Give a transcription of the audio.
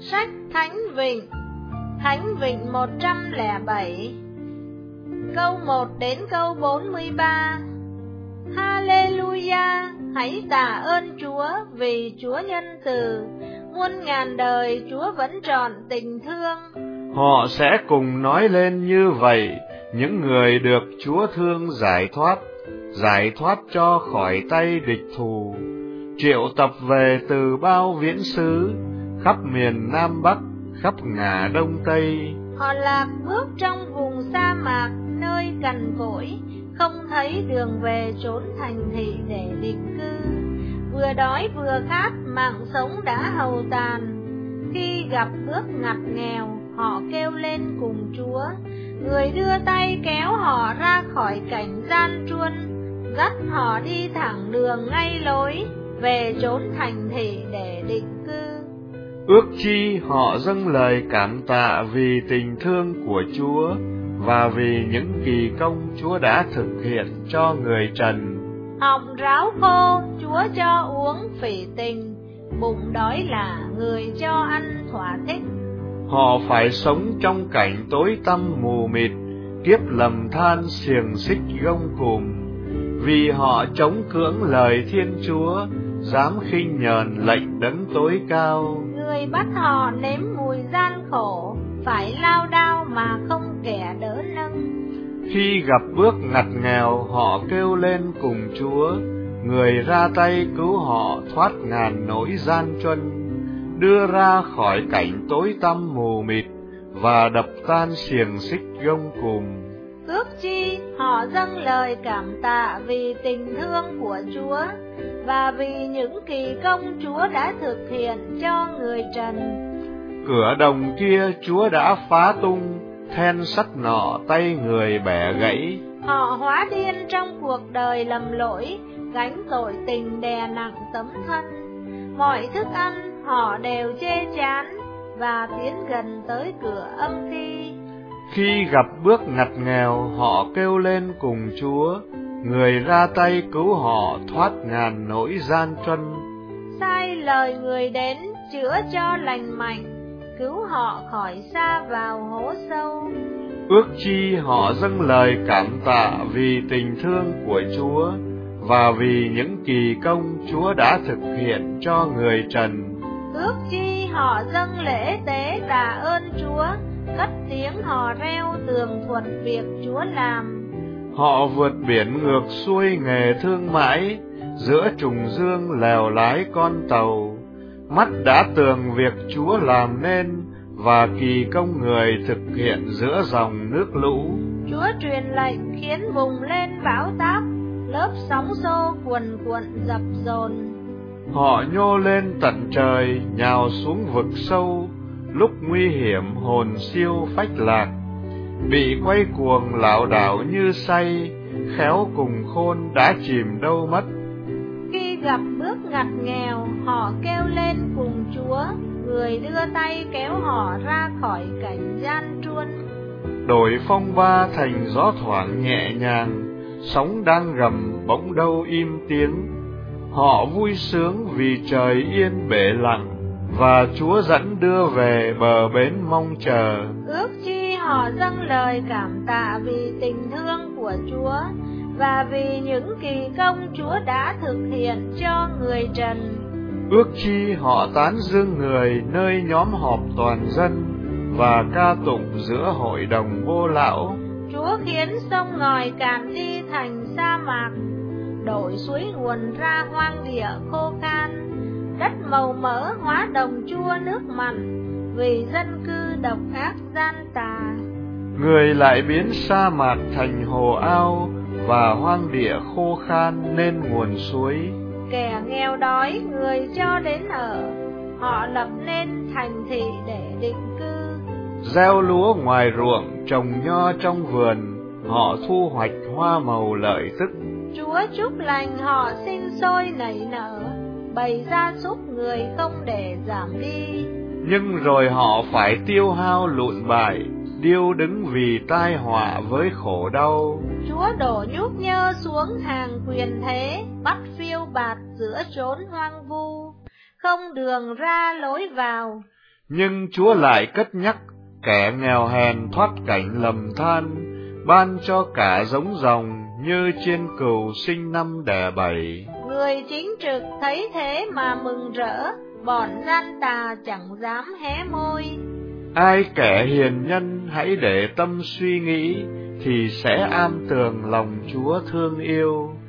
Sách Thánh Vịnh 107, câu 1 đến câu 43. Hallelujah, hãy tạ ơn Chúa vì Chúa nhân từ, muôn ngàn đời Chúa vẫn trọn tình thương. Họ sẽ cùng nói lên như vậy, những người được Chúa thương giải thoát cho khỏi tay địch thù, triệu tập về từ bao viễn xứ, khắp miền Nam Bắc, khắp ngả Đông Tây. Họ lạc bước trong vùng sa mạc, nơi cằn cỗi, không thấy đường về chốn thành thị để định cư. Vừa đói vừa khát, mạng sống đã hầu tàn. Khi gặp bước ngặt nghèo, họ kêu lên cùng Chúa. Người đưa tay kéo họ ra khỏi cảnh gian truân, dắt họ đi thẳng đường ngay lối, về chốn thành thị để định cư. Ước chi họ dâng lời cảm tạ vì tình thương của Chúa, và vì những kỳ công Chúa đã thực hiện cho người trần. Họng ráo khô, Chúa cho uống phỉ tình, bụng đói là người cho ăn thỏa thích. Họ phải sống trong cảnh tối tăm mù mịt, kiếp lầm than xiềng xích gông cùm, vì họ chống cưỡng lời Thiên Chúa, dám khinh nhờn lệnh đấng tối cao. Người bắt họ nếm mùi gian khổ, phải lao đao mà không kẻ đỡ nâng. Khi gặp bước ngặt nghèo, họ kêu lên cùng Chúa. Người ra tay cứu họ thoát ngàn nỗi gian truân, đưa ra khỏi cảnh tối tăm mù mịt và đập tan xiềng xích gông cùm. Ước chi họ dâng lời cảm tạ vì tình thương của Chúa, và vì những kỳ công Chúa đã thực hiện cho người trần. Cửa đồng kia Chúa đã phá tung, then sắt nọ tay người bẻ gãy. Họ hóa điên trong cuộc đời lầm lỗi, gánh tội tình đè nặng tấm thân. Mọi thức ăn họ đều chê chán, và tiến gần tới cửa âm ti. Khi gặp bước ngặt nghèo, họ kêu lên cùng Chúa. Người ra tay cứu họ thoát ngàn nỗi gian truân. Sai lời người đến chữa cho lành mạnh, cứu họ khỏi sa vào hố sâu. Ước chi họ dâng lời cảm tạ vì tình thương của Chúa, và vì những kỳ công Chúa đã thực hiện cho người trần. Ước chi họ dâng lễ tế tạ ơn Chúa, cất tiếng hò reo tường thuật việc Chúa làm. Họ vượt biển ngược xuôi nghề thương mãi, giữa trùng dương lèo lái con tàu. Mắt đã tường việc Chúa làm nên, và kỳ công người thực hiện giữa dòng nước lũ. Chúa truyền lệnh khiến vùng lên bão táp, lớp sóng xô cuồn cuộn dập dồn. Họ nhô lên tận trời, nhào xuống vực sâu, lúc nguy hiểm hồn siêu phách lạc. Bị quay cuồng lảo đảo như say, khéo cùng khôn đã chìm đâu mất. Khi gặp bước ngặt nghèo, họ kêu lên cùng Chúa. Người đưa tay kéo họ ra khỏi cảnh gian truân. Đổi phong ba thành gió thoảng nhẹ nhàng, sóng đang gầm bỗng đâu im tiếng. Họ vui sướng vì trời yên bể lặng, và Chúa dẫn đưa về bờ bến mong chờ. Ước chi họ dâng lời cảm tạ vì tình thương của Chúa, và vì những kỳ công Chúa đã thực hiện cho người trần. Ước chi họ tán dương người nơi nhóm họp toàn dân, và ca tụng giữa hội đồng vô lão. Chúa khiến sông ngòi cạn đi thành sa mạc, đổi suối nguồn ra hoang địa khô khan. Đất màu mỡ hóa đồng chua nước mặn, vì dân cư độc ác gian tà. Người lại biến sa mạc thành hồ ao, và hoang địa khô khan nên nguồn suối. Kẻ nghèo đói người cho đến ở, họ lập nên thành thị để định cư. Gieo lúa ngoài ruộng, trồng nho trong vườn, họ thu hoạch hoa màu lợi tức. Chúa chúc lành họ sinh sôi nảy nở, bầy gia súc người không để giảm đi. Nhưng rồi họ phải tiêu hao lụn bại, điêu đứng vì tai họa với khổ đau. Chúa đổ nhúc nhơ xuống hàng quyền thế, bắt phiêu bạt giữa chốn hoang vu, không đường ra lối vào. Nhưng Chúa lại cất nhắc kẻ nghèo hèn thoát cảnh lầm than, ban cho cả giống rồng như chiên cừu sinh năm đẻ bầy. Người chính trực thấy thế mà mừng rỡ, bọn gian tà chẳng dám hé môi. Ai kẻ hiền nhân hãy để tâm suy nghĩ, thì sẽ am tường lòng Chúa thương yêu.